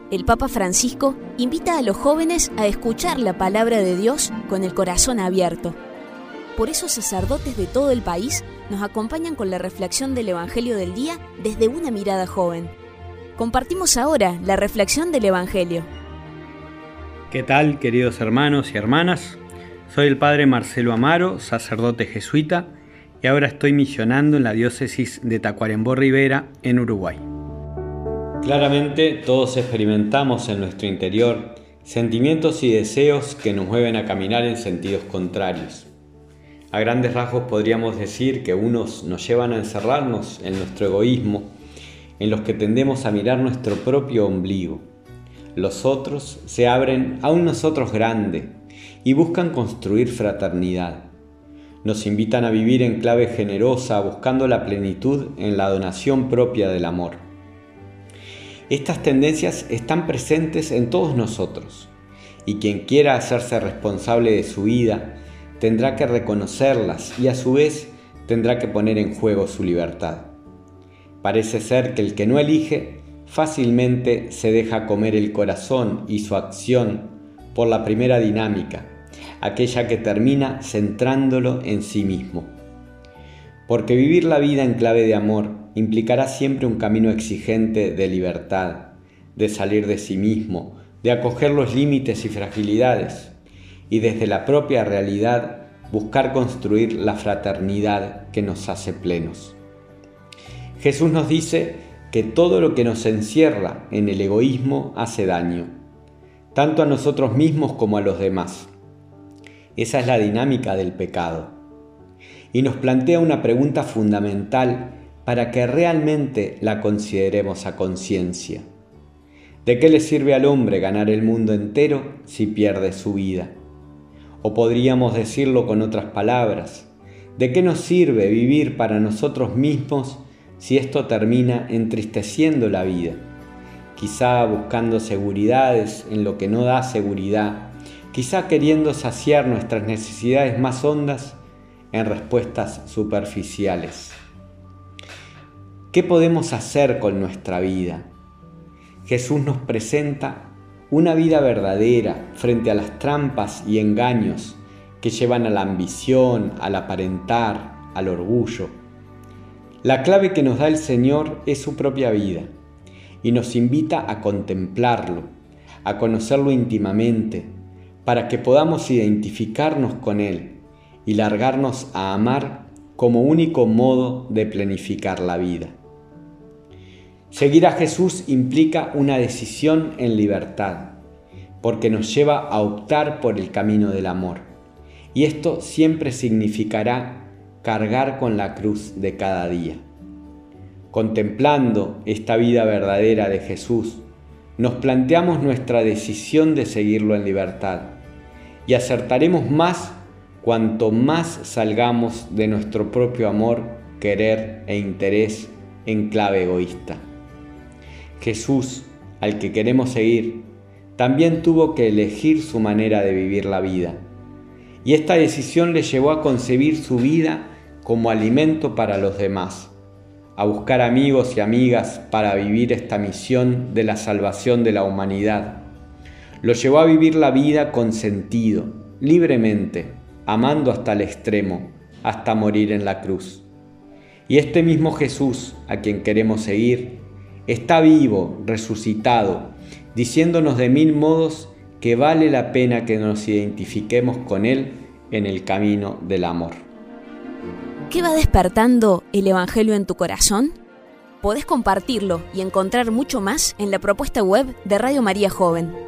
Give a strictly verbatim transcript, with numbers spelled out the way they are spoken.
el Papa Francisco invita a los jóvenes a escuchar la palabra de Dios con el corazón abierto. Por eso sacerdotes de todo el país nos acompañan con la reflexión del Evangelio del día desde una mirada joven. Compartimos ahora la reflexión del Evangelio. ¿Qué tal, queridos hermanos y hermanas? Soy el Padre Marcelo Amaro, sacerdote jesuita, y ahora estoy misionando en la diócesis de Tacuarembó Rivera, en Uruguay. Claramente todos experimentamos en nuestro interior sentimientos y deseos que nos mueven a caminar en sentidos contrarios. A grandes rasgos podríamos decir que unos nos llevan a encerrarnos en nuestro egoísmo, en los que tendemos a mirar nuestro propio ombligo. Los otros se abren a un nosotros grande y buscan construir fraternidad. Nos invitan a vivir en clave generosa, buscando la plenitud en la donación propia del amor. Estas tendencias están presentes en todos nosotros, y quien quiera hacerse responsable de su vida tendrá que reconocerlas y a su vez tendrá que poner en juego su libertad. Parece ser que el que no elige fácilmente se deja comer el corazón y su acción por la primera dinámica, aquella que termina centrándolo en sí mismo. Porque vivir la vida en clave de amor implicará siempre un camino exigente de libertad, de salir de sí mismo, de acoger los límites y fragilidades, y desde la propia realidad buscar construir la fraternidad que nos hace plenos. Jesús nos dice que todo lo que nos encierra en el egoísmo hace daño, tanto a nosotros mismos como a los demás. Esa es la dinámica del pecado. Y nos plantea una pregunta fundamental para que realmente la consideremos a conciencia. ¿De qué le sirve al hombre ganar el mundo entero si pierde su vida? O podríamos decirlo con otras palabras, ¿de qué nos sirve vivir para nosotros mismos si esto termina entristeciendo la vida? Quizá buscando seguridades en lo que no da seguridad, quizá queriendo saciar nuestras necesidades más hondas en respuestas superficiales. ¿Qué podemos hacer con nuestra vida? Jesús nos presenta una vida verdadera frente a las trampas y engaños que llevan a la ambición, al aparentar, al orgullo. La clave que nos da el Señor es su propia vida y nos invita a contemplarlo, a conocerlo íntimamente, para que podamos identificarnos con Él y largarnos a amar como único modo de planificar la vida. Seguir a Jesús implica una decisión en libertad, porque nos lleva a optar por el camino del amor. Y esto siempre significará cargar con la cruz de cada día. Contemplando esta vida verdadera de Jesús, nos planteamos nuestra decisión de seguirlo en libertad y acertaremos más cuanto más salgamos de nuestro propio amor, querer e interés en clave egoísta. Jesús, al que queremos seguir, también tuvo que elegir su manera de vivir la vida, y esta decisión le llevó a concebir su vida como alimento para los demás, a buscar amigos y amigas para vivir esta misión de la salvación de la humanidad. Lo llevó a vivir la vida con sentido, libremente, amando hasta el extremo, hasta morir en la cruz. Y este mismo Jesús, a quien queremos seguir, está vivo, resucitado, diciéndonos de mil modos que vale la pena que nos identifiquemos con Él en el camino del amor. ¿Qué va despertando el Evangelio en tu corazón? Podés compartirlo y encontrar mucho más en la propuesta web de Radio María Joven.